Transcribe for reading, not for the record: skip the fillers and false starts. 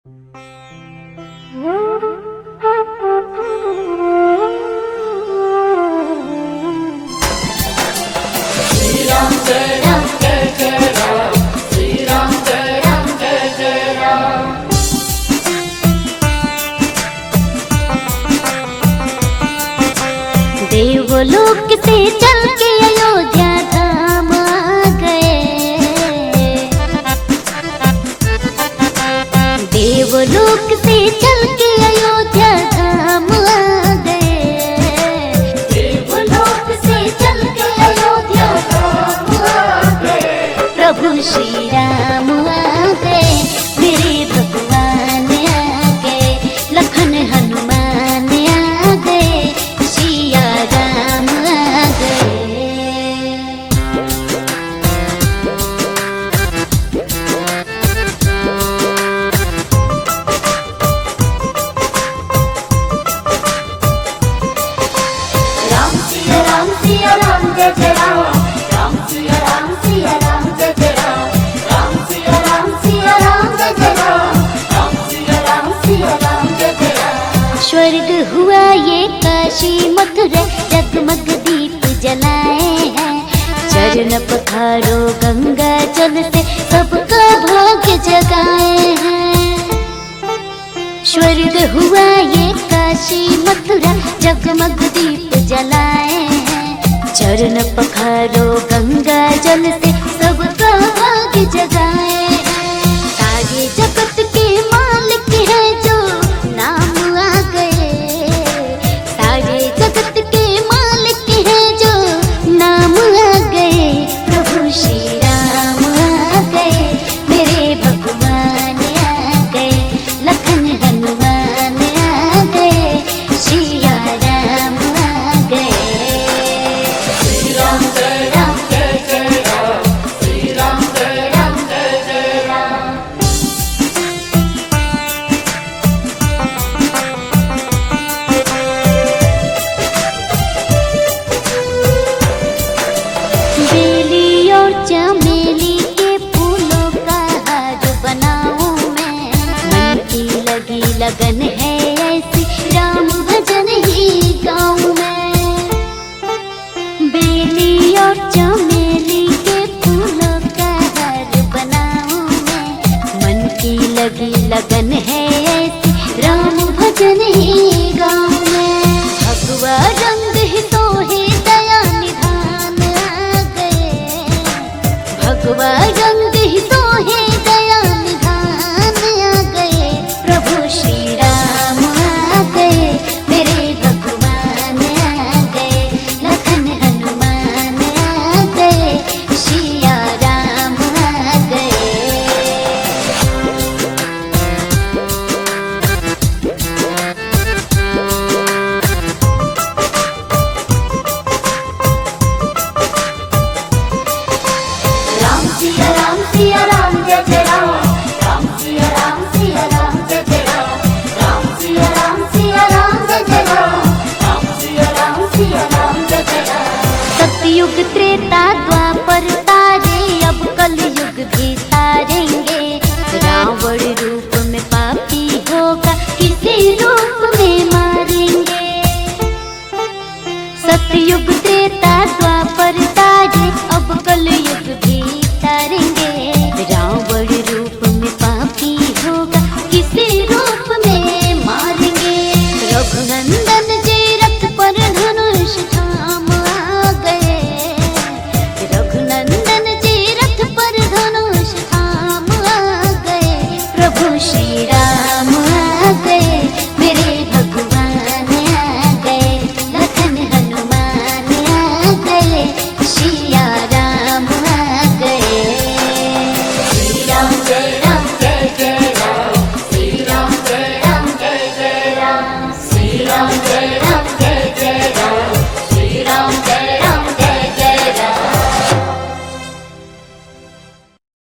देवलोक से चल के अयोध्या धाम आ गए। देवलोक से चल के अयोध्या धाम आ गए। देवलोक से चल के अयोध्या धाम आ गए। प्रभु श्री राम आ गए, मेरे भगवान आ गए। लखन हनुमान आ गए, सिया राम आ गए। राम सिया राम सिया राम जय जय राम। राम सिया राम सिया राम जय जय राम। राम सिया राम सिया राम जय जय राम। राम सिया राम सिया राम जय जय राम। स्वर्ग हुआ ये काशी मथुरा, जगमग दीप जलाए हैं। चरण पखारो गंगा जल से, सबका भाग्य जगाए हैं। स्वर्ग हुआ ये काशी मथुरा, जगमग दीप जलाए हैं। चरण पखारो गंगा जल से, सबका भाग्य जगाए हैं। सारे जगत के मालिक है जो नाम आ गए। सारे जगत के मालिक है जो नाम आ गए। प्रभु श्री राम आ गए, मेरे भगवान आ गए। लखन हनुमान आ गए, सिया राम आ गए। श्री राम जय राम जय जय राम। श्री राम जय राम जय जय राम। बेली और चमेली के फूलों का हार बनाऊं मैं। मन की लगी लगन है ऐसी, राम भजन ही गाऊं मैं। बेली और चमेली के फूलों का हार बनाऊं मैं। मन की लगी लगन है ऐसी, राम भजन ही गाऊं मैं। भगवा रंग ही तो है दया निधान आ गए। भगवा रंग ही तो है दया निधान आ गए। प्रभु श्री राम आ गए, मेरे भगवान आ गए। लखन हनुमान आ गए, सिया राम आ गए। राम सिया राम सिया राम जय जय राम। राम सिया राम सिया राम जय जय राम। राम सिया राम सिया राम जय जय राम। राम सिया राम सिया राम जय जय राम। सतयुग त्रेता द्वापर तारे, अब कलयुग भी तारेंगे। रावण रूप में पापी होगा, किसी रूप में मारेंगे। सतयुग त्रेता द्वापर तारे, अब कलयुग भी तारेंगे। रावण रूप में पापी होगा, किसी